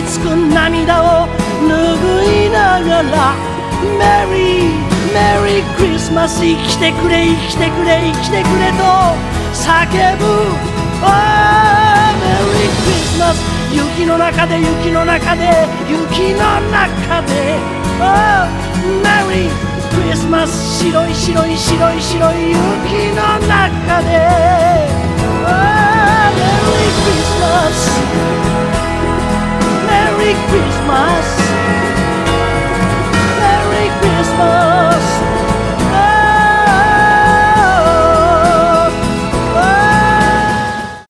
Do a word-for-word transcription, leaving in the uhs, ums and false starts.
つく涙を拭いながらメリーメリークリスマス生きてくれ生きてくれ生きてくれと叫ぶ Oh メリークリスマス雪の中で雪の中で雪の中で Oh メリークリスマス白い白い白い白い雪の中で Oh メリークリスマスメリークリスマス